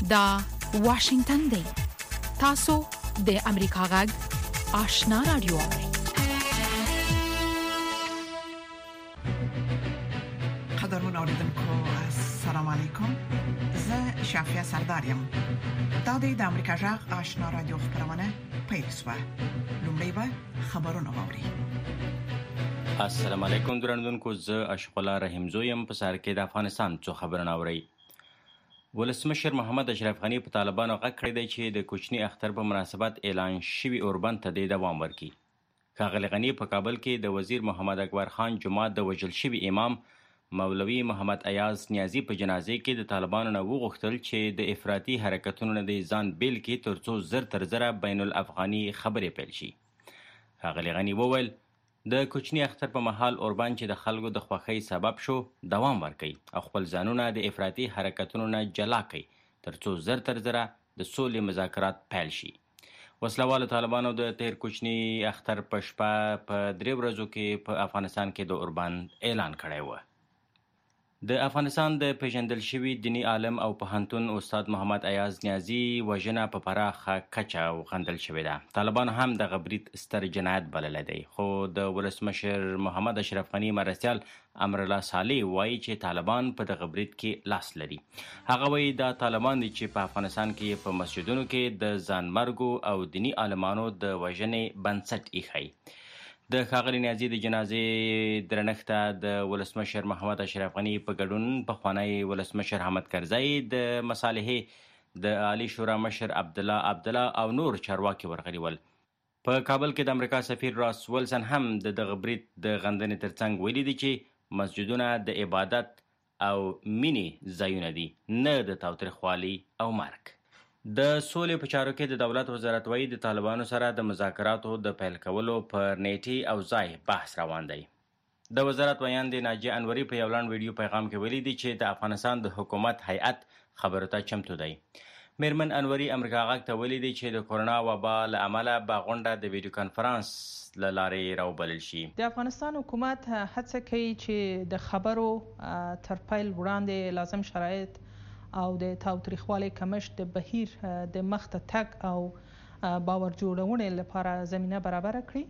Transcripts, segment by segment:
دا واشنگتن دی. تاسو د امریکا غږ آشنا رادیو اورئ. قدرمن اوریدونکو السلام علیکم. زه شافیا سردارم. دا د امریکا غږ آشنا رادیو خبرونه پیل شوه. لومړی به خبرونه واوري. السلام علیکم درنوونکو، زه اشق الله رحیم زویم. په سر کې د افغانستان څو خبرونه اوري. ولسمشر محمد اشرف غنی په طالبانو غږ کړی دی چې د کوچني اختر په مناسبت اعلان شوی اوربند ته دوام ورکړي. ښاغلی غنی په کابل کې د وزیر محمد اکبر خان جومات د وژل شوي امام مولوي محمد ایاز نیازي په جنازې کې د طالبانو نه وغوښتل چې د افراطي حرکتونو نه د ځان بیل کې ترڅو زر تر زره بین الافغاني خبرې پیل شي. ښاغلی غنی وویل د کوچني اختر په مهال اوربند چې د خلکو د خوښۍ سبب شو دوام ورکړي او خپل ځانونه د افراطي حرکتونو نه جلا کړي ترڅو زر تر زره د سولې مذاکرات پیل شي. وسلوالو طالبانو د تیر کوچني اختر په شپه په 3 ورځو کې په افغانستان کې د اوربند اعلان کړی و. د افغانستان د پیژندل شوي دینی عالم او پوهنتون استاد محمد ایاز نیازي وژنه په پراخه کچه وغندل شوې ده. طالبانو هم دغه برید ستر جنایت بللی دی، خو د ولسمشر محمد اشرف غنی مرستیال امرالله صالح وایي چې طالبان په دغه برید کې لاس لري. هغه وایي دا طالبان دي چې په افغانستان کې په مسجدونو کې د ځانمرګو او دینی عالمانو د وژنې بنسټ ایښی. د ښاغلي نیازي د جنازې درنښت ته د ولسمشر محمد اشرف غنی په ګډون پخوانی ولسمشر حامد کرزی د مصالحې د عالی شورا مشر عبدالله او نور چارواکي ورغلي ول. په کابل کې د امریکا سفیر راس ولسن هم د دغه برید د غندنې ترڅنګ ویلي دي چې مسجدونه د عبادت او مینې ځایونه دي، نه د تاوتریخوالي او مرګ. د سولې په چارو کې د دولت وزارت وایي د طالبانو سره د مذاکراتو د پیل کولو پر نیټې او ځای بحث روان دی. د وزارت ویان د ناجیه انوري په یو لنډ ویډیو پیغام کې ویلي دي چې د افغانستان د حکومت هیئت خبرو ته چمتو دی. میرمن انوري امریکا غږ ته ویلي دي چې د کورونا وبا له امله به غونډه د ویډیو کانفرنس له لارې راوبلل شي. د افغانستان حکومت هڅه کوي چې د خبرو تر پیل وړاندې لازم شرایط او د تاوتریخوالي کمښت د بهیر د مخته تګ او باور جوړونې لپاره زمینه برابر کړي.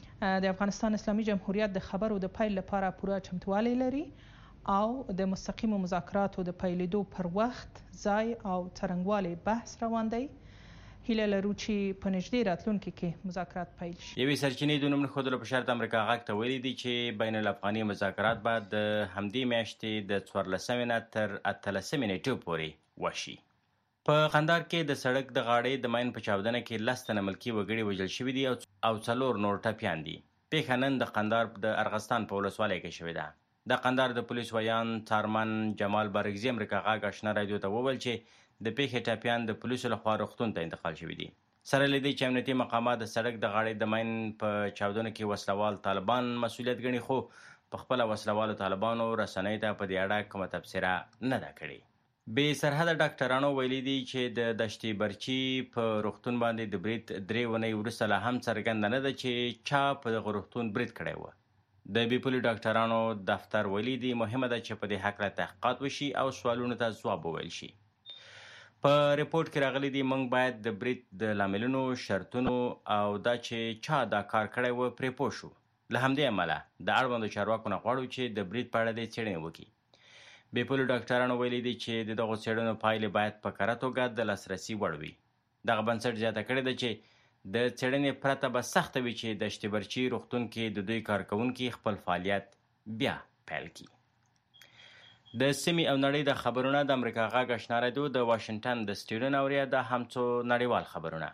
د افغانستان اسلامي جمهوریت د خبرو د پیل لپاره پوره چمتووالی لري او د مستقیمو مذاکراتو د پیلېدو پر وخت، ځای او څرنګوالي بحث روان دی. هیله لرو چې په نږدې راتلونکي کې مذاکرات پیل شي. یوې سرچینې د نوم ښودلو په شرط امریکا غږ ته ویلي دي چې بین الافغاني مذاکرات به د همدې میاشتې د 14 نه تر 18 نیټې پورې وشي. په قندهار کې د سړک د غاړې د ماین په چاودنه کې 10 تنه ملکي وګړي وژل شوي دي او 4 نور ټپیان دي. پیښه نن د قندهار د ارغستان په ولسوالۍ کې شوې ده. د قندهار د پولیس ویان څارمن جمال بارګزي امریکا غږ آشنا رادیو ته وویل چې د پیښې ټپیان د پولیسو لخوا روغتون ته انتقال شوي دي. سره له دې چې امنیتي مقامات د سړک د غاړې د ماین په چاودنه کې وسلوال طالبان مسؤلیت ګڼي، خو په خپله وسلوالو طالبانو رسنیو ته په دې اړه کومه تبصره نه ده کړې. بې سرحده ډاکټرانو ویلي دي چې د دشتي برچي په روغتون باندې د برید 3 ونې وروسته لا هم څرګنده نه ده چې چا په دغه روغتون برید کړی و. د بیپولي ډاکټرانو دفتر ویلي دي مهمه ده چې په دې هکله تحقیقات وشي او سوالونو ته ځواب وویل شي. په ریپورت کې راغلي دي موږ باید د برید د لاملونو، شرطونو او دا چې چا دا کار کړی و پرې پوه شو. له همدې امله د اړوندو چارواکو نه غواړو چې د برید په اړه دې څېړنې وکړي. بیپولي ډاکټرانو ویلي دي چې د دغو څېړنو پایلې باید په کره توګه د لاسرسي وړ وي. دغه بنسټ زیاته کړې ده چې د څېړنې پرته به سخته وي چې دشتي برچي روغتون کې د دوی کارکوونکي خپل فعالیت بیا پیل کړي. د سیمې او نړۍ د خبرونه د امریکا غږ آشنا رادیو د واشنګټن د سټوډیو نه اورئ. دا هم څو نړیوال خبرونه.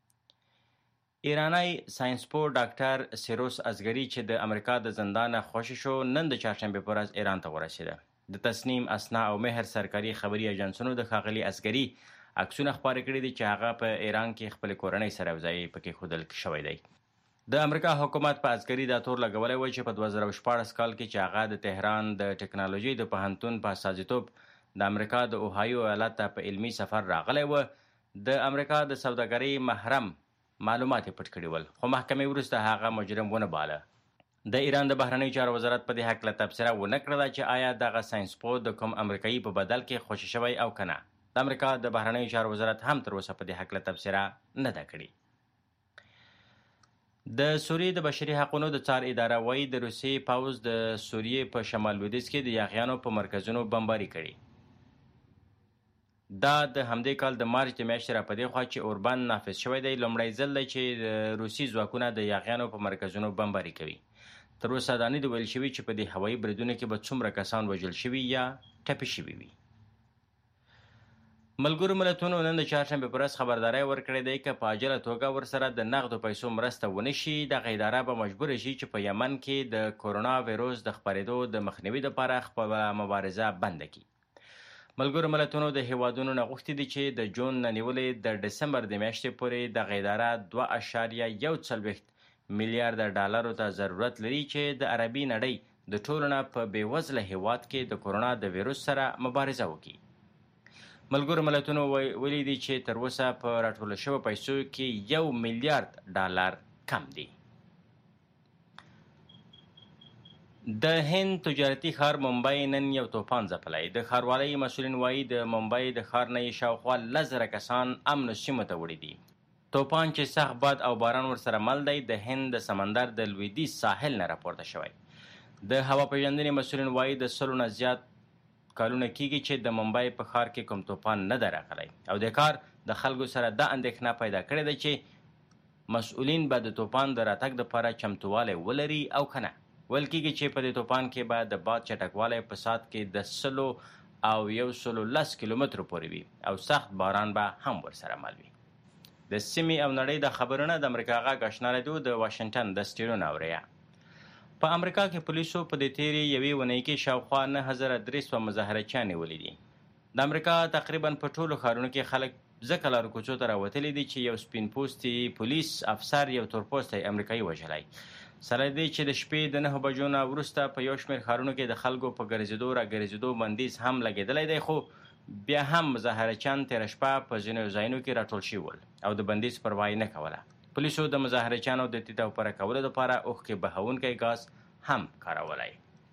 ایرانی ساینسپوه ډاکټر سیروس ازګري چې د امریکا د زندانه خوشي شو، نن د چهارشنبې په ورځ ایران ته ورسېده. د تصنیم، اسنا او مهر سرکاري خبري ایجنسونو د ښاغلي ازګري عکسونه خپاره کړي دي چې هغه په ایران کې خپل کورنۍ سره یوځای پکې ښودل شوی دی. د امریکا حکومت په ازګري دا تور لګولی و چې په 2014 کال کې چې هغه د تهران د ټکنالوژي د پوهنتون په استازیتوب د امریکا د اوهایو ایالت ته په علمي سفر راغلی و، د امریکا د سوداګرۍ محرم معلومات یې پټ کړي ول، خو محکمې وروسته هغه مجرم ونه باله. د ایران د بهرنیو چارو وزارت په دې هکله تبصره ونه کړله چې آیا دغه ساینسپوه د کوم امریکایي په بدل کې خوشي شوی او که نه. د امریکا د بهرنیو چارو وزارت هم تر اوسه په دې هکله تبصره نه ده کړې. د سوریې د بشري حقوقو د څار اداره وایي د روسیې پوځ د سوریې په شمال لویدیځ کې د یاغیانو په مرکزونو بمباري کړي. دا د همدې کال د مارچ د میاشتې راپدې خوا چې اوربان نافذ شوی دی لومړی ځل دی چې د روسي ځواکونه د یاغیانو په مرکزونو بمباري کوي. تر اوسه دا نه دي ویل شوي چې په دې هوایي بریدونو کې به څومره کسان وژل شوي یا ټپي شوي وي. ملګرو ملتونو نن د چهارشنبې په ورځ خبرداری ورکړی دی که په عاجله توګه ورسره د نغدو پیسو مرسته ونه شي دغه اداره به مجبوره شي چې په یمن کې د کورونا ویروس د خپرېدو د مخنیوي لپاره خپله مبارزه بنده کړي. ملګرو ملتونو د هیوادونو نه غوښتي دي چې د جون نه نیولې د ډسمبر د میاشتې پورې دغه اداره 2.41 میلیارډ ډالرو ته ضرورت لري چې د عربي نړۍ د ټولو نه په بېوزله هیواد کې د کورونا د ویروس سره مبارزه وکړي. ملګرو ملتونو ویلي دي چې تر اوسه په راټول شویو پیسو کې 1 میلیارډ ډالر کم دي. د هند تجارتي ښار ممبئی نن یو توپان ځپلی. د ښاروالۍ مسؤلین وایي د ممبئی د ښار نه یې شاوخوا 10,000 کسان امنو سیمو ته وړي دي. توپان چې سخت باد او باران ورسره مل دی د هند د سمندر د لویدیځ ساحل نه راپورته شوی. د هوا پیژندنې مسؤلین وایي د 100 نه زیات کالونه کېږي چې د ممبئی په ښار کې کوم توپان نه دی راغلی او د کار د خلکو سره دا اندېښنه پیدا کړې ده چې مسؤلین به د توپان د راتګ دپاره چمتووالی ولري او که نه. ویل کېږي چې په دې توپان کې به د باد چټکوالی په ساعت کې د 100 او 110 کیلومترو پورې وي او سخت باران به هم ورسره مل وي. د سیمې او نړۍ د خبرونه د امریکا غږ آشنا راډیو د واشنګټن د سټډیو نه اورئ. په امریکا کې پولیسو په دې تیرې یوې اونۍ کې شاوخوا 9300 مظاهرچیان نیولي دي. د امریکا تقریبا په ټولو ښارونو کې خلک ځکه لارو کوڅو ته راوتلي دي چې یو سپین پوستي پولیس افسر یو تورپوستی امریکایي وژلی. سره دې چې د شپې د 9 بجو نه وروسته په یو شمېر ښارونو کې د خلکو په ګرځېدو راګرځېدو بندیز هم لګېدلی دی خو بیا هم مظاهرچیان تېره شپه په ځینو ځایونو کې راټول شوي ول او د بندیز پروا یې نه کوله. پولیسو د مظاهرچیانو د تیت او پره کولو لپاره اوښکې بهونکی ګاز هم کارولی.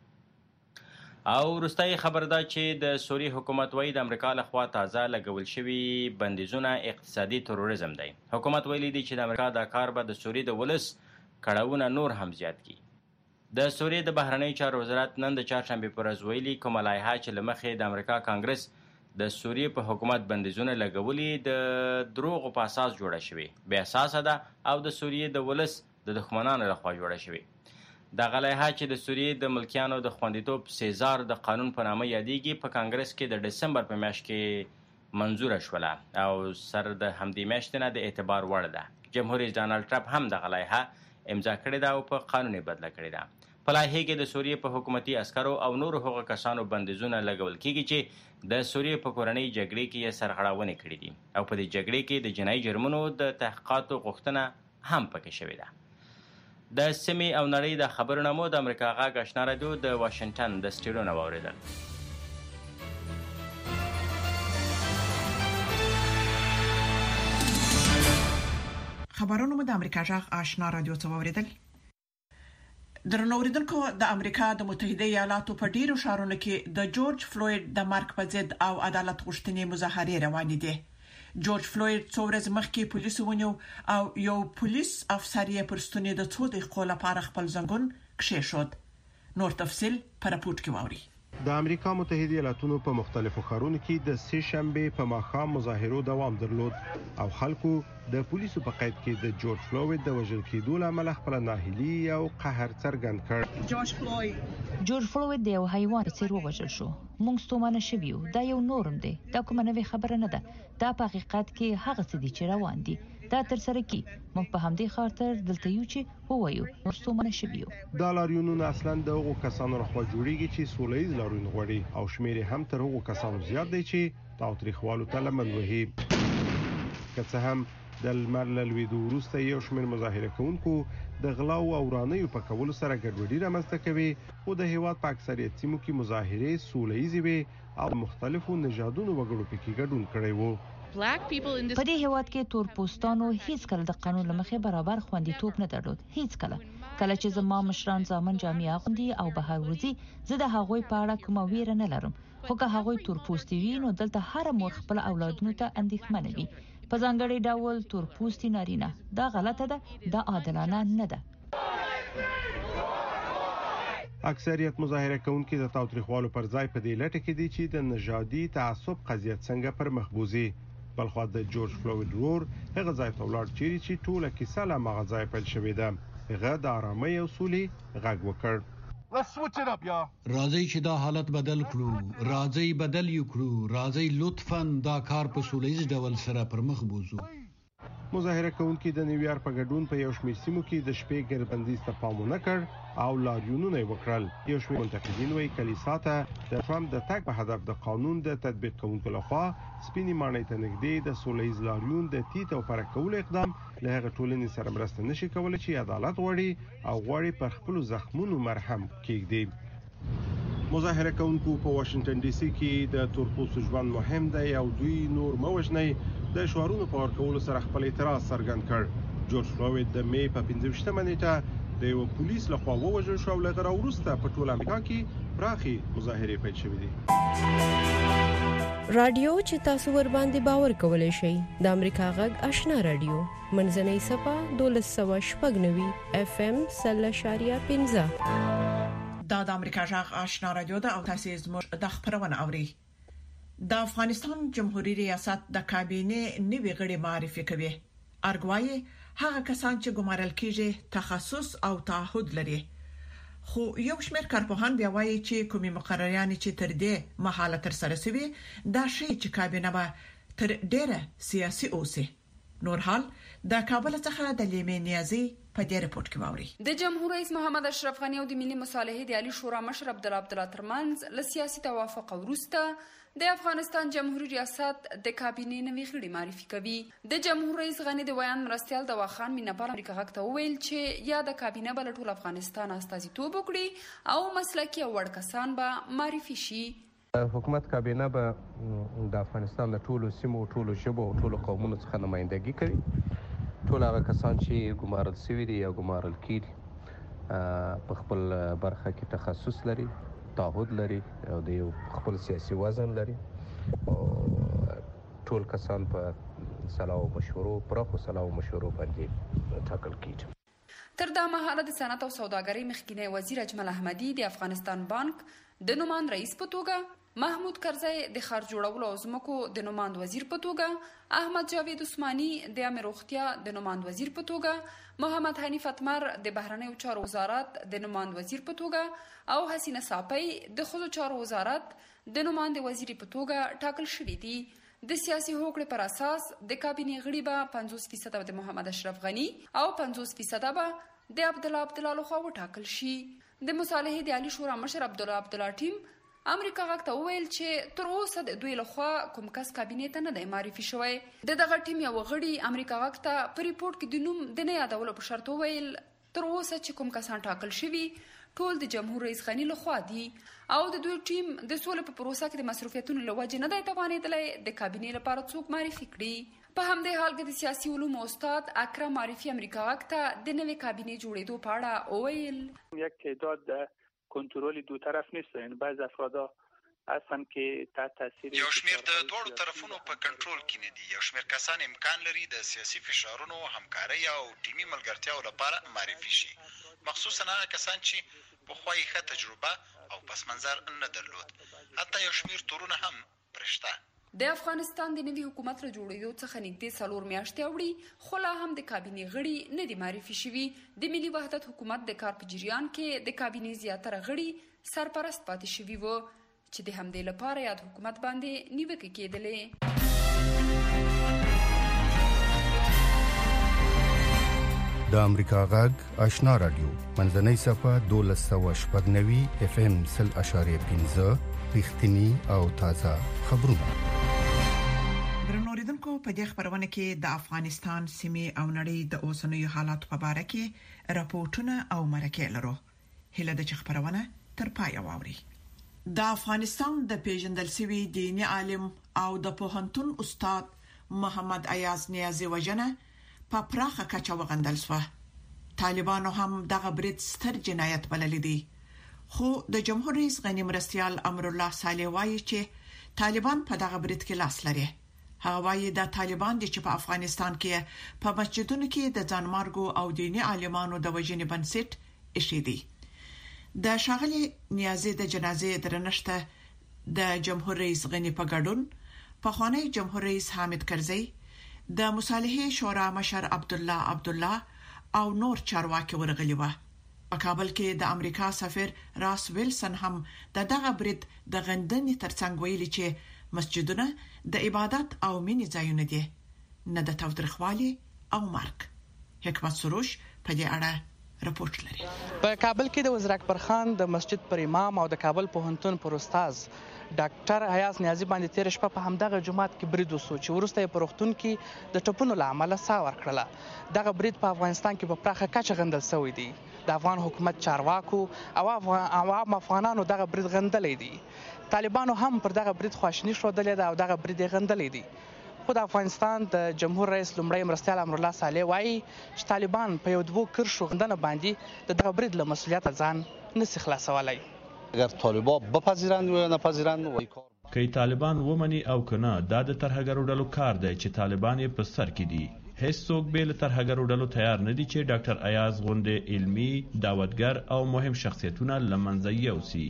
او وروستی خبر ده چې د سوریې حکومت وایي د امریکا لخوا تازه لګول شوي بندیزونه اقتصادي تروریزم دی. حکومت ویلي دی چې د امریکا دا کار به د سوریې د ولس کړاوونه نور هم زیات کړي. د سوریې د بهرنیو چارو وزارت نن د چهارشنبې په ورځ ویلي کومه لایحه چې له مخې د امریکا کانګرس د سوریې په حکومت بندیزونه لګولي د دروغو په اساس جوړه شوې بې اساسه ده او د سوریې د ولس د دښمنانو لخوا جوړه شوې. دغه لایحه چې د سوریې د ملکیانو د خوندیتوب سیزار د قانون په نامه یادیږي په کانګرس کې د ډسمبر په میاشت کې منظوره شوله او سر د همدې میاشتې نه د اعتبار وړ ده. جمهور رئیس ډانلډ ټرمپ هم دغه لایحه امضا کړې ده او په قانون یې بدله کړې ده. په لایحه کې د سوریې په حکومتي عسکرو او نورو هغو کسانو بندیزونه لګول کېږي چې د سوریې په کورنۍ جګړې کې یې سرغړونې کړې دي او په دې جګړې کې د جنایي جرمونو د تحقیقاتو غوښتنه هم پکې شوې ده. د سیمې او نړۍ د خبرونه مو د امریکا غږ آشنا راډیو د واشنګټن د سټډیو نه واورېدل. خبرونه مو د امریکا غږ آشنا راډیو ته واورېدل. درنو اوریدونکو د امریکا د متحده ایالاتو په ډیرو ښارونو کې د جورج فلوید د مرګ په ضد او عدالت غوښتنې مظاهرې روانې دي. جورج فلوید څو ورځې مخکې پولیسو ونیو او یو پولیس افسر یې پر ستوني د 2 دقیقو لپاره خپل زنګون کښېښود. نور تفصیل په راپورټ کې واورئ. د امریکا متحده ایالاتونو په مختلفو ښارونو کې د سه شنبه په ماښام مظاهرو دوام درلود او خلکو د پولیسو په قید کې د جورج فلوید د وژل کېدو لامل خپل ناهیلي او قهر څرګند کړ. جورج فلوید د یو حیوان په څیر وژل شو. موږ ستومانه شویو. دا یو نورم دی. دا کومه نوې خبره نه ده. دا په حقیقت کې هغه څه دي چې روان دي. دا تر سره کی موږ په همدې خاطر دلته یو چې وایو نور ستومانه شویو. دا لاریونونه اصلا د هغو کسانو لخوا جوړیږي چې سوله ییز لاریون غواړي او شمیر هم تر هغو کسانو زیات دی چې تاوتریخوالو ته لمن وهي. که څه هم د لمر له لوېدو وروسته یو شمېر مظاهره کوونکو د غلاو او ورانیو په کولو سره ګډوډي رامنځته کوي خو د هیواد په اکثریت سیمو کې مظاهرې سوله ییزې وې او مختلفو نژادونو وګړو پکې ګډون کړی و. په دې هیواد کې تور پوستانو هیڅ کله د قانون لمخې برابر خوندیتوب نه درلود. هیڅ کله چې زما مشران ځامن جامې اغوندي او بهر وځي زه د هغوی په اړه کومه ویره نه لرم خو که هغوی تورپوستي وي نو دلته هر مور خپل اولادونو ته اندېښمنه وي په ځانګړي ډول تورپوستي نارینه دا غلطه ده دا عادلانه نه ده اکثریت مظاهره کوونکي د تاوتریخوالو پر ځای په دې لټه کې دي چې د نژادي تعصب قضیه څنګه پر مخ بوزي بلخو د جورج فلوید رور هغه ځای ته ولاړ چې ټوله کیسه له مغه ځای پیل شوې ده هغه د آرامۍ او سولې غږ وکړ راځي چې دا حالت بدل کړو راځي بدل یو کړو راځي لطفاً دا کار په سولهییز ډول سره پر مخ بوزو مظاهره کوونکي د نیویارک په ګډون په یو شمېر سیمو کې د شپې ګرځندوی ته پام نه کړ او لاریونونه وکړل یو شمېر منتقدین وايي کلیسا ته د ټرمپ د تګ په هدف د قانون د تطبیق کوونکو لخوا سپینې ماڼۍ ته نږدې د سولهییز لاریون د تیت او پرک کولو اقدام له هغه ټولنې سره مرسته نشي کولای چې عدالت غواړي او غواړي پر خپل زخمونو مرهم کېږدي مظاهره کوونکو په واشنگټن ډي سي کې د تورپوستو ژوند مهم دی او دوی نور موجنۍ د شعارونو په ورکولو سره خپل اعتراض څرګند کړ جورج فلوید د می په 15مه نیټه د یو پولیس لخوا ووژل شو او له غره وروسته په ټول امریکا کې پراخي مظاهره پیل شوې دي رادیو چې تاسو ور باندې باور کولای شئ د امریکا غږ آشنا رادیو منځنۍ صفه 1290 FM 0.15 دا د امریکا غږ آشنا رادیو ده او تاسو زموږ د خبرونه اوري د افغانستان جمهوریت ریاست د کابینه نوی غړي معرفي کوي ارګوایي هغه کسان چې ګمارل کېږي تخصص او تعهد لري خو یو شمېر کارپوهان بیا وایي چې کومي مقرریان چې تر دې مهاله تر سره سوي دا شی چې کابینه به تر ډېره سیاسي اوسه نور حال د کابل څخه د لیمې نیازي په دې رپورت کې واوري د جمهور رئیس محمد اشرف غنی او د ملي مصالحې د عالی شورا مشر عبدالله ترمنځ له سیاسي توافق وروسته د افغانستان جمهوریت ریاست د کابینې نوی غړي معرفي کوي د جمهور رئیس غنی د بیان مرستيال د واخان مینپال امریکا غږ ته ویل چې یا د کابینې بل ټول افغانستان استازیتوب وکړي او مسلکي او وړ کسان به معرفي شي حکومت کابینه به د افغانستان د ټولو سیمو ټولو ژبو او ټولو قومونو څخه نمائندګي کوي ټول هغه کسان چې ګمارل شوي دي یا ګمارل کیږي په خپل برخه کې تخصص لري تعهد لري او د خپل سیاسي وزن لري او ټول کسان په صلاح او مشورو پرخو صلاح او مشورو باندې ټاکل کیږي تر دا مهاله د صنعت او سوداګرۍ مخکینی وزیر اجمل احمدي د افغانستان بانک د نوماند رئیس په توګه محمود کرزی د خار جوړولو او ځمکو د نوماند وزیر په توګه احمد جاوید عثماني د امر روغتیا د نوماند وزیر په توګه محمد حنیف اتمر د بهرنیو چارو وزارت د نوماند وزیر په توګه او حسینه صاپی د ښځو چارو وزارت د نوماند وزیر په توګه ټاکل شوي دي د سیاسي هوکړې پر اساس د کابینې غړي به 50% د محمد اشرف غنی او 50% به د عبدالله لخوا وټاکل شي د مصالحې د عالی شورا مشر عبدالله ټیم امریکا غږ ته ویل چې تر اوسه د دوی لخوا کوم کس کابینې ته نه دی معرفي شوی دغه ټیم یو غړي امریکا غږ ته په ریپورت کې د نوم د نه یادولو په شرط ویل تر اوسه چې کوم کسان ټاکل شوي ټول د جمهور رئیس غنی لخوا دي او د دوی ټیم د سولې په پروسه کې د مصروفیتونو له وجې نه دی توانېدلی د کابینې لپاره څوک معرفي کړي په همدې حال کې د سیاسي علومو استاد اکرم عارفي امریکا غږ ته د نوې کابینې جوړېدو په اړه وویل یک تعداد کنترل دو طرف نیست یعنی بعض افرادا هستن که تحت تاثیر یو شمیر د دوړو طرفونو په کنټرول کې نه دي یو شمیر کسان امکان لري د سیاسي فشارونو همکاري او ټیمي ملګرتیاو لپاره معرفي شي مخصوصا هغه کسان چې په خوای ښه تجربه او پس منظر نه درلود حتی یو شمیر تورونه هم پرشته د افغانستان د نوي حکومت له جوړېدو څخه نږدې 4 میاشتې اوړي خو لا هم د کابینې غړي نه دي معرفي شوي د ملي وحدت حکومت د کار په جریان کې د کابینې زیاتره غړي سرپرست پاتې شوي وو چې د همدې لپاره یاد حکومت باندې نیوکې کېدلې د امریکا غږ آشنا رادیو منځنۍ صفه 1290 FM 0.15 رښتینی او تازه خبرونه درنوریدونکو په دې خبرونه کې د افغانستان سیمې او نړۍ د اوسنیو حالاتو په اړه کې راپورټونه او مرکې لرو هله د خبرونه تر پای واوري د افغانستان د پیژندل شوی دیني عالم او د پوهنتون استاد محمد ایاز نیازی وجنه په پراخه کچه وغندل شو طالبانو هم دغه برید ستر جنایت بللی دي خو د جمهور رئیس غنی مرستیال امر الله صالح وایي چې طالبان په دغه برید کې لاس لري. هغه وایي د طالبان چې په افغانستان کې په مسجدونو کې د ځانمرګو او دیني عالمانو د وژنې بنسټ ایښی دی. د شاغلي نیازي د جنازې درنښت د جمهور رئیس غنی په ګډون په خوانی جمهور رئیس حامد کرزی د مصالحه شورا مشر عبد الله او نور چارواکي ورغلي و. په کابل کې د امریکا سفیر راس ویلسن هم دغه برید د غندنې ترڅنګ ویلي چې مسجدونه د عبادت او مینې ځایونه دي، نه د تاوتریخوالي او مرګ. حکمت سروش په دې اړه راپورټ لري. په کابل کې د وزیر اکبر خان د مسجد پر امام او د کابل پوهنتون پر استاد ډاکټر ایاز نیازي باندې تیر شپه په همدغه جمعات کې برید وسو چې وروسته یې په روغتون کې د ټپونو له امله ساه ورکړله. دغه برید په افغانستان کې په پراخه کچه غندل شوی دی. د افغان حکومت چارواکو او عوام افغانانو دغه برید غندلی دی. طالبانو هم پر دغه برید خواشیني ښودلې ده او دغه برید یې غندلی دی. خو د افغانستان د جمهور رئیس لومړی مرستیال امر الله صالح وایي چې طالبان په یو دوو کرښو غندنه باندې د دغه برید له مسؤلیته ځان نشي خلاصولی. اگر طالبان بپذیرند و نپذیرند که طالبان ومني او کنه دا د ترهګرو ډلو کار دی چې طالبان یې په سر کې دي. هیڅوک به له ترهګرو ډلو تیار نه دي چې ډاکټر ایاز غوندې علمي دعوتګر او مهم شخصیتونه له منځه یوسي.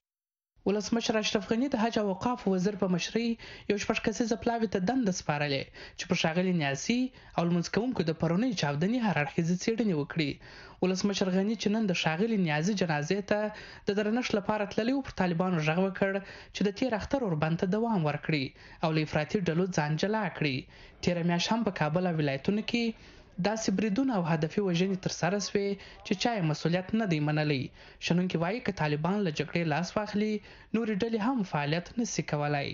ولسمشر اشرف غنی د حج او اوقاف وزیر په مشرۍ یو شپږ کسیزه پلاوي ته دنده سپارلې چې پر ښاغلي نیاسي او لمونځ کوونکو د پرونۍ چاودنې هر اړخیزې څېړنې وکړي. ولسمشر غنی چې نن د ښاغلي نیازي جنازې ته د درنښت لپاره تللی و پر طالبانو غږ وکړ چې د تیر اختر اوربند ته دوام ورکړي او له افراطي ډلو ځان جلا کړي. تیره میاشت هم په کابل او ولایتونو کې داسې بریدونه او هدفي وژنې ترسره سوې چې چا یې مسؤلیت نه دی منلی. شنونکي وایي که طالبان له جګړې لاس واخلي نورې ډلې هم فعالیت نشي کولی.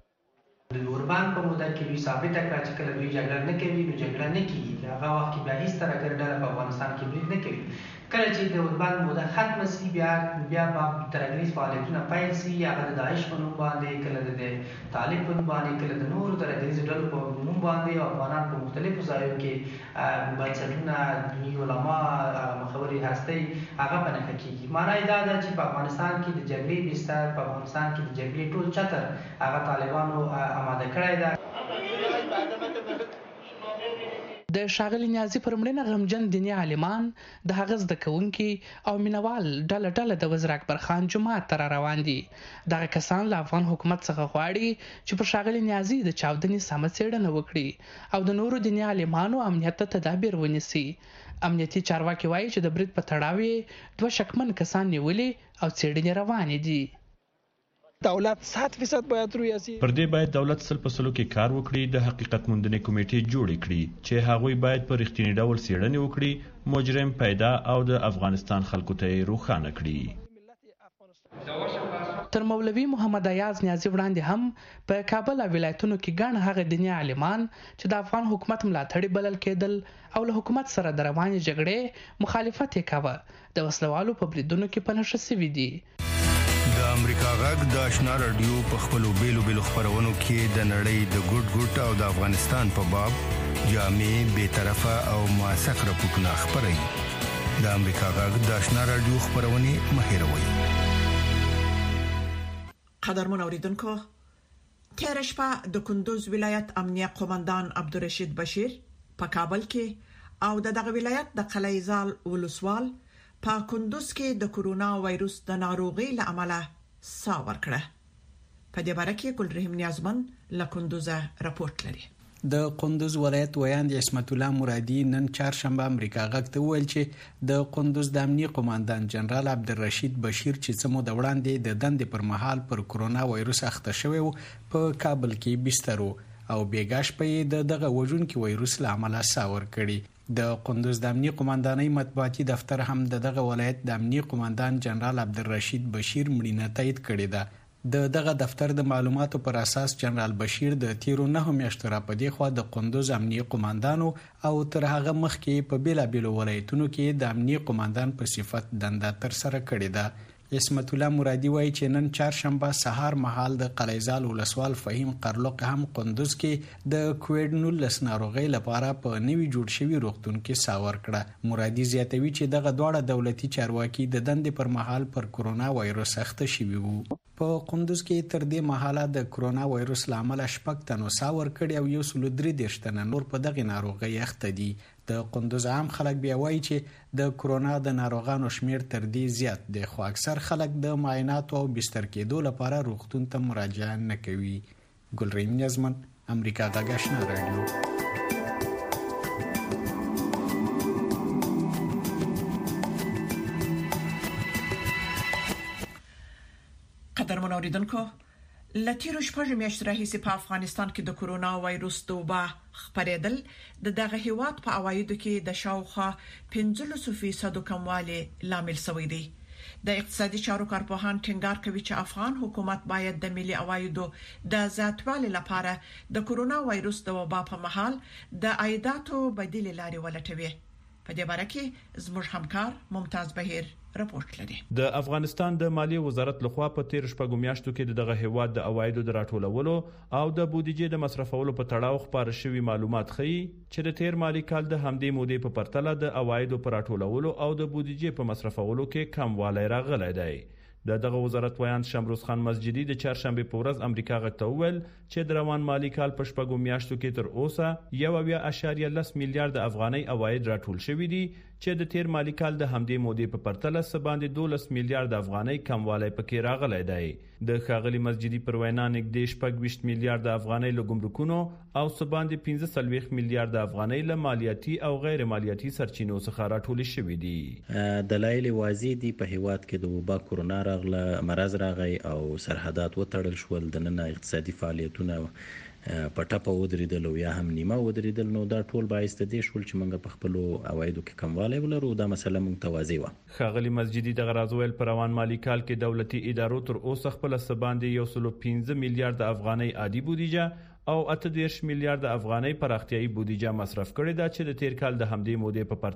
د اوربند په موده کې دوی ثابته کړه چې کله دوی جګړه نه کوي نو جګړه نه کیږي. هغه وخت کې بیا هیڅ ترهګر ډله په افغانستان کې برید نه کوي. کله چې د اوربند موده ختمه سي بیا به ترهګریز فعالیتونه پیل سي، هغه د داعش په نوم باندې، کله د طالب په نوم باندې، کله د نورو ترهګریزو ډلو په نوم باندې، او افغانان په مختلفو ځایو کې بنسټونه، دیني علما، مخوري هستۍ هغه په نښه کیږي. معنا یې دا ده چې په افغانستان کې د جګړې بستر، په افغانستان کې د جګړې ټول چتر هغه طالبانو آماده کړی ده. د ښاغلي نیازي پر مړینه غمجن دیني عالمان، د هغه زده کوونکي او مینوال ډله د وزیر اکبر خان جومات ته را روان دي. دغه کسان له افغان حکومت څخه غواړي چې پر ښاغلي نیازي د چاودنې سمه څېړنه وکړي او د نورو دیني عالمانو امنیت ته تدابیر ونیسي. امنیتي چارواکي وایي چې د برید په تړاو یې 2 شکمن کسان نیولي او څېړنې روانې دي. دولت 100% باید روی اسی پر دې باید دولت 100% کې کار وکړي، د حقیقت موندنې کمیټې جوړې کړي چې هغوی باید په رښتینی ډول څېړنې وکړي، مجرم پیدا او د افغانستان خلکو ته یې روښانه کړي. تر مولوي محمد ایاز نیازي وړاندې هم په کابل او ولایتونو کې ګڼ هغه دیني عالمان چې د افغان حکومت ملاتړي بلل کېدل او له حکومت سره د روانې جګړې مخالفت یې کاوه د وسلوالو په بریدونو کې په نښه سوي دي. د امریکا غږ د آشنا رادیو په خپلو بیلو خپرونو کې د نړۍ د ګډ او د افغانستان په باب جامع، بی‌طرفه او موثق راپورټونه خپروي. د امریکا غږ د آشنا رادیو خپرونې مه هېروئ. قدرمن اوریدونکو، تیر شپه د کندوز ولایت امنیه قومندان عبدالرشید بشیر په کابل کې او دغه ولایت د قلعه زال ولسوال په کندوز کې د کورونا وایروس د ناروغي له امله ساه ورکړه. په دې باره کې ګلرحیم نیازمن له کندوز راپورټ لري. د کندوز ولایت ویاند عصمت الله مرادي نن چهارشنبه امریکا غږ ته وویل چې د کندوز د امنیه قومندان جنرال عبدالرشید بشیر چې څه موده وړاندې د دندې پر مهال پر کورونا وایروس اخته شوی و په کابل کې بستر او بیګا شپه دغه وژونکي وایروس له امله ساه ورکړي. د کندوز د امنیه قومندانۍ مطبوعاتي دفتر هم دغه ولایت د امنیه قومندان جنرال عبدالرشید بشیر مړینه تایید کړې ده. دغه دفتر د معلوماتو پر اساس جنرال بشیر د تیرو 9 میاشتو را پدې خوا د کندوز امنیه قومندانو او تر هغه مخکې په بیلابیلو ولایتونو کې د امنیه قومندان په صفت دنده تر سره کړې ده. اسمت الله مرادي وایي چې نن چهارشنبه سهار مهال د قلیزال ولسوال فهیم قرلق هم قندوز کې د کووډ-19 ناروغۍ لپاره په نوي جوړ شوي روغتون کې ساور کړه. مرادي زیاتوي چې دغه دواړه دولتي چارواکي د دندې پر مهال پر کورونا وایروس اخته شوي وو. په قندوز کې تر دې مهاله د کورونا وایروس لامل شپږ تنو ساور کړي او 133 تنه نور په دغه ناروغۍ اخته دي. د قندوز عام خلک بیا وایي چې د کورونا د ناروغانو شمیر تر دې زیات دی، خو اکثر خلک د معایناتو او بستر کېدو لپاره روغتون ته مراجعه نه کوي. ګلریم نیازمن، امریکا غږ آشنا رادیو. قدرمن اوریدونکو، لتیرو شپږ میاشتې راهیسې په افغانستان کې د کورونا وایروس د وبا خپرېدل د دغه هیواد په عوایدو کې د شاوخوا 15% کموالی لامل شوی دی. د اقتصادي چارو کارپوهان ټینګار کوي چې افغان حکومت باید د ملي عوایدو د زیاتوالي لپاره د کورونا وایروس د وبا په مهال د عایداتو بدیل لارې ولټوي. په دې باره کې زموږ همکار ممتاز بهیر راپورټ لري. د افغانستان د مالیې وزارت لخوا په 13 میاشتو کې دغه هیواد د عوایدو د راټولولو او د بودیجې د مصرفولو په تړاو خبر شوی معلومات ښيي چې د تیر مالی کال د همدې مودې په پرتله د عوایدو پر راټولولو او د بودیجې په مصرفولو کې کموالی راغلی دی. دغه وزارت ویان شمروز خان مسجدي د چهارشنبه په ورځ امریکا غږ ته وویل چې د روان مالی کال په شپږو میاشتو کې تر اوسه 1.10 میلیارډ افغانۍ عواید راټول شوي دي چې د تیر مالی کال د همدې مودې په پرتله سباندې 12 میلیارډ افغانۍ کموالی پکې راغلی دی. د ښاغلي مسجدي پر وینا نږدې 26 میلیارډ افغانۍ له ګمرکونو او سباندې 15 میلیارډ افغانۍ له مالیاتي او غیر مالیاتي سرچینو څخه راټول شوي دي. دلایل واضح دي. په هیواد کې د وبا کورونا راغله، مرض راغی او سرحدات وتړل شول، د نن اقتصادي فعالیتونه په ټاپه ودرېدل او یا هم نیمه ودرېدل. نو دا ټول باعث د دې شول چې موږ په خپل عوایدو کې کموالی ولرو. دا مسله موږ ته واضح وه. ښاغلي مسجدي دغه راز ویل په روان مالی کال کې دولتي ادارو تر اوسه خپل سباندې 115 میلیارډ افغانۍ عادي بودیجه او 18 میلیارډ افغانۍ پراختیايي بودیجه مصرف کړې ده چې د تیر کال د همدې مودې په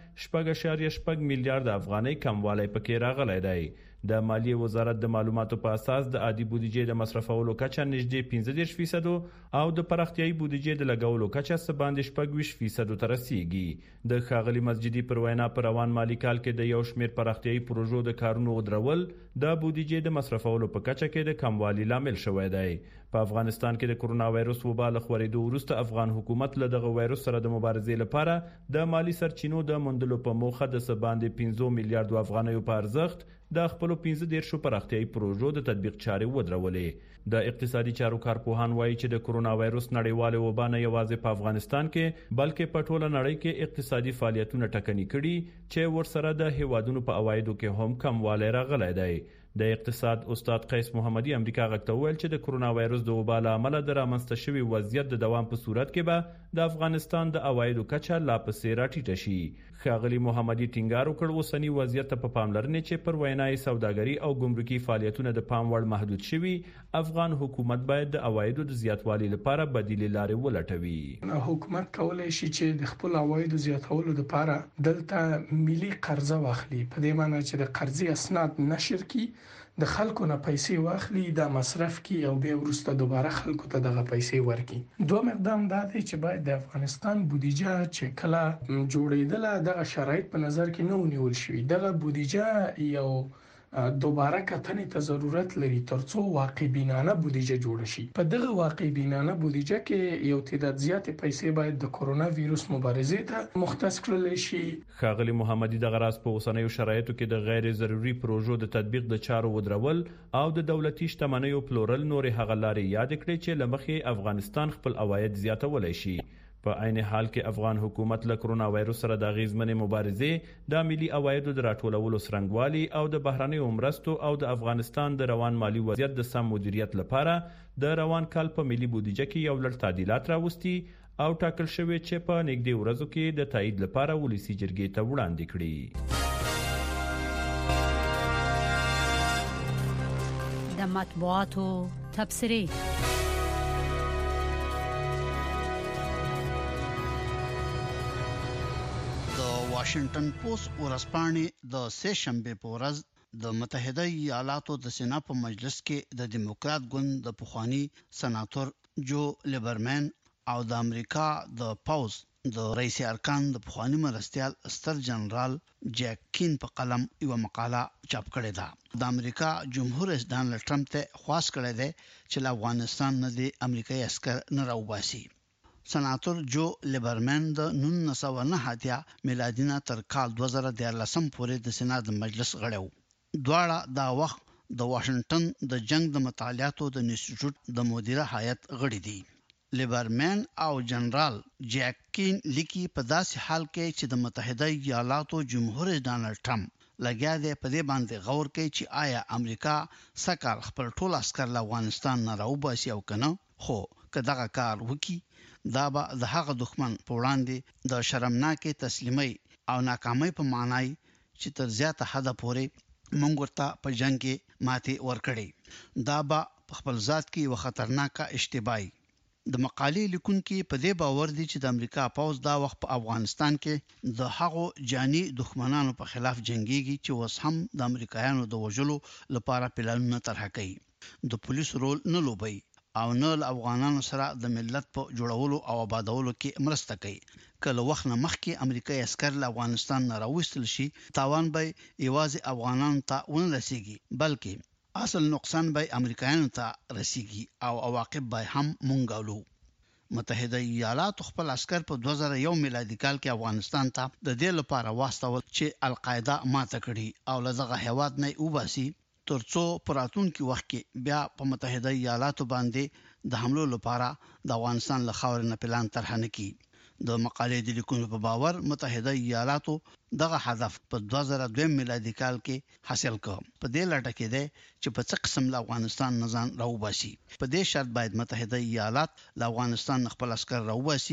پرتله 4.4 میلیارډ افغانۍ کموالی پکې راغلی دی. د مالیې وزارت د معلوماتو په اساس د عادي بودیجې د مصرفولو کچه نږدې 15% او د پراختیايي بودیجې د لګولو کچه سباندې 16% ته رسیدي. د ښاغلي مسجدي پر وینا په روان مالی کال کې د یو شمېر پراختیايي پروژو د کارونو ودرول د بودیجې د مصرفولو په کچه کې د کموالي لامل شوی دی. په افغانستان کې د کورونا وایروس وبا له خورېدو وروسته افغان حکومت له دغه وایروس سره د مبارزې لپاره د مالی سرچینو د موندلو په موخه د سباندې 15 میلیارډ افغانیو په ارزښت د خپل 15 پراختیايي پروژو د تطبیق چارې ودرولې. د اقتصادي چارو کارپوهان وایي چې د کورونا وایروس نړیواله وبا نه یوازې په افغانستان کې بلکې په ټوله نړۍ کې اقتصادي فعالیتونه ټکني کړي چې ورسره د هیوادونو په عوایدو کې هم کموالی راغلی دی. د اقتصاد استاد قیس محمدي امریکا غږ ته وویل چې د کورونا وایروس د وبا له امله د رامنځته شوي وضعیت د دوام په صورت کې به د افغانستان د عوایدو کچه لا پسې راټیټه شي. ښاغلي محمدي ټینګار وکړ اوسنی وضعیت ته په پاملرنې چې پر وینای سوداګري او ګمرکي فعالیتونه د پام وړ محدود شوي، افغان حکومت باید د عوایدو د زیاتوالي لپاره بدیلې لارې ولټوي. حکومت کولای شي چې د خپل عوایدو زیاتولو لپاره دلته ملي قرضه واخلي، په دې معنی چې د قرضې اسناد نشر کړي، د خلکو نه پیسې واخلي، د مصرف کی او بیا ورسته دوباره خلکو ته دغه پیسې ورکړي. دوه اقدام دا دی چې باید د افغانستان بودیجه چې کله جوړېدله دغه شرایط په نظر کې نه ونیول شي. دغه بودیجه یو دوباره کتنې ته ضرورت لري ترڅو واقع بینانه بودیجه جوړ شي. په دغه واقع بینانه بودیجه کې یو تعداد زیات پیسې باید د کورونا وایروس مبارزې ته مختص کړل شي. ښاغلي محمدي دغه راز په اوسنیو شرایطو کې د غیر ضروري پروژو د تطبیق د چارو ودرول او د دولتي شتمنیو پلورل نورې هغه لارې یاد کړې چې لمخې افغانستان خپل عواید زیاتولی شي. په عین حال کې افغان حکومت له کورونا وایروس سره د غیزمنې مبارزې د ملي عوایدو د راټولولو څرنګوالي او د بهرنیو مرستو او د افغانستان د روان مالی وضعیت د سم مدیریت لپاره د روان کال په ملي بودیجه کې یو لړ تعدیلات راوستي او ټاکل شوی چې په نږدې ورځو کې د تایید لپاره ولسی جرګې ته وړاندې کړي. د مطبوعاتو تبصرې واشنگټن پوسټ ورځپاڼې د سه شنبه په ورځ د متحده ایالاتو د سنا په مجلس کې د دیموکرات ګوند د پخوانی سناتور جو لیبرمن او د امریکا د پاوز د رئیس ارکان د پخوانی مرستيال ستر جنرال جیک کین په قلم یو مقاله چاپ کړې ده. د امریکا جمهور رئیس ډانلډ ټرمپ ته خواست کړی دی چې افغانستان نه د امریکایي عسكر نه راوباسي. سناتور جو لیبرمن د 1909 میلادي نه تر کال 2013 پورې د سېنات مجلس غړی و. دواړه دا وخت د واشنگټن د جنگ د مطالعاتو د انسټیټیوټ د مدیره هیئت غړي دي. لیبرمن او جنرال جیک کین لیکي په داسې حال کې چې د متحده ایالاتو جمهور رئیس ډانلډ ټرمپ لګیا دی په دې باندې غور کوي چې آیا امریکا سکهال خپل ټول عسكر له افغانستان نه راوباسي او کنه. خو که دغه کار وکړي دا به د هغه دښمن په وړاندې د شرمناکې تسلیمي او ناکامۍ په معنی چې تر زیاته حد پورې موږ ورته په جنگ کې ماتې ورکړي. دا به په خپل ذات کې یو خطرناک اشتباه. د مقالې لیکونکي په دې باور دي چې د امریکا پوځ دا وخت په افغانستان کې د هغو جاني دښمنانو په خلاف جنگيږي چې اوس هم د امریکایانو د وژلو لپاره پلانونه طرح کوي. د پولیس رول نه لوبي او نه افغانانو سره د ملت په جوړولو او آبادولو کې مرسته کوي. کله وخت نه مخکې امریکایي عسكر له افغانستان نه راوستل شي تاوان به یوازې افغانانو ته ونه رسیږي بلکې اصل نقصان به امریکایانو ته رسیږي او عواقب به هم مونږ. متحده ایالات خپل عسكر په 2001 میلادي کال کې افغانستان ته د دې لپاره واستول چې القاعده ماته کړي او لږه هیواد نه وباسي ترڅو پراتونکو وخت کې بیا په متحده ایالاتو باندې د حملو لپاره د افغانستان له خاورې نه پلان طرح نه کړي. د مقالې د لیکونکو په باور متحده ایالاتو دغه هدف په 2002 میلادي کال کې حاصل کړ. په دې لټه کې ده چې په څه قسم له افغانستان نظام راوباسي. په دې شرط باید متحده ایالات له افغانستان خپل عسكر راوباسي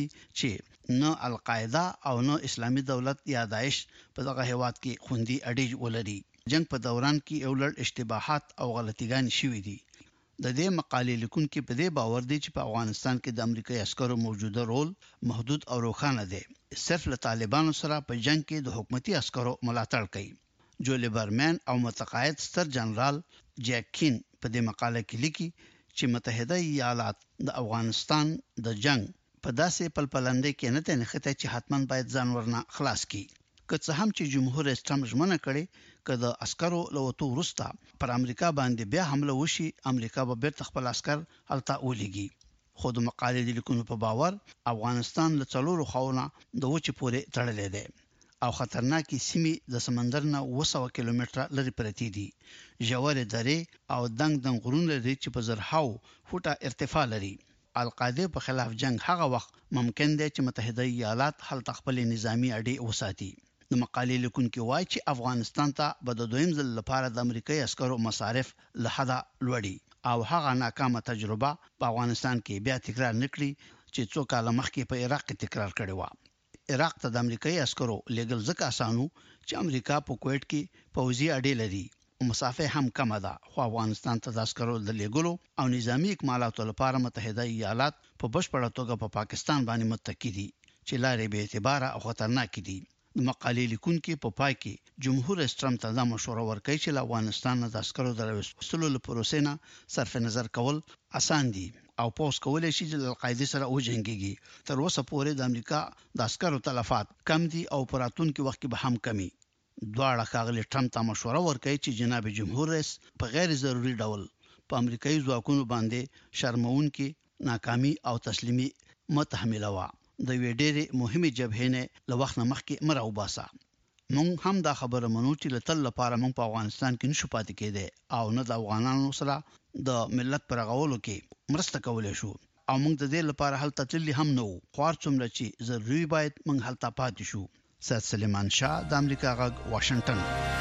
چې نه القاعده او نه اسلامي دولت یا داعش په دغه هیواد کې خوندي اډیج ولري. جنگ په دوران کې یو لړ اشتباهات او غلطیګان شوي دي. د دې مقالې لیکونکي په دې باور دي چې په افغانستان کې د امریکایي عسکرو موجوده رول محدود او روښانه دی. صرف له طالبانو سره په جنگ کې د حکومتي عسکرو ملاتړ کوي. جو لیبرمن او متقاعد ستر جنرال جیک کین په دې مقاله کې لیکي چې متحده ایالات د افغانستان د جنگ په داسې پلپلندې کې نه تنخته چې حتماً باید ځان ورنه خلاص کړي. که څه هم چې جمهور رئیس ټرمپ ژمنه کړې چې د عسکرو له وټو وروسته پر امریکا باندې بیا حمله وشي امریکا به بیرته خپل عسكر هلته ولېږي. خو د مقالې د لیکونکو په باور افغانستان له څلورو خاورو د وچې پورې تړلې ده او خطرناکې سیمې د سمندر نه 200 کیلومتره لري پرتې دي. ژورې درې او دنګ غرونه لري چې په زرهاو فوټه ارتفاع لري. القاعده په خلاف جنگ هغه وخت ممکن دی چې متحده ایالات هلته خپل نظامی اډې وساتي. د مقالې لیکونکو وایي چې افغانستان ته به د دویم ځل لپاره د امریکایي عسکرو مصارف له حده لوړي او هغه ناکامه تجربه په افغانستان کې بیا تکرار نکړي چې څو کال مخکې په عراق کې تکرار کړی و. عراق ته د امریکایي عسکرو لېګل ځکه اسانو چې امریکا په کویټ کې پوځي اډې لري او مسافه هم کم ده. خو افغانستان ته د عسکرو د لېګلو او نظامی اکمالاتو لپاره متحده ایالات په بشپړه توګه په پاکستان باندې متکی دي چې لارې به اعتبار او خطرناک دي. د مقالې لیکونکو په پای کې جمهور رئیس ټرمپ ته دا مشوره ورکړي چې له افغانستان د عسکرو د راوستلو لپاره نه صرف نظر کول اسان دي او پوس کولای شي چې القاعده سره وجنګيږي. تر اوسه پورې د امریکا د عسکرو تلفات کم دي او پراتونکو وخت به هم کمی. دواړه ښاغلي ټرمپ ته مشوره ورکړي چې جناب جمهور رئیس په غیر ضروري ډول په امریکایي ځواکونو باندې شرمونکي ناکامي او تسلیمي متحملوه. د ویډېرې مهمه جبهه نه له وخت مخکې مراو باسا. مونږ هم دا خبره منو چې لتل لپاره مونږ په افغانستان کې نشو پاتې کېده او نه د افغانانو سره د ملت پر غولو کې مرسته کولای شو او مونږ د دې لپاره هلته تللی هم نو. خوار څومره چې ضروري باید مونږ هلته پاتې شو. سید سلیمان شاه د امریکا غږ واشنگټن.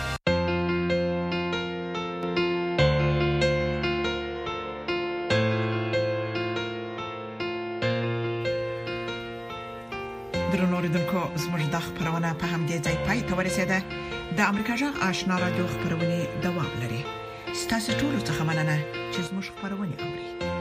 درنوریدونکو زموږ د خبرونه په همدې ځای پای ته ورسیده. د امریکا جغ آشنا رادیو خبرونه دوام لري. ستاسو ټول څه مننه چې زموږ خبرونه اوري.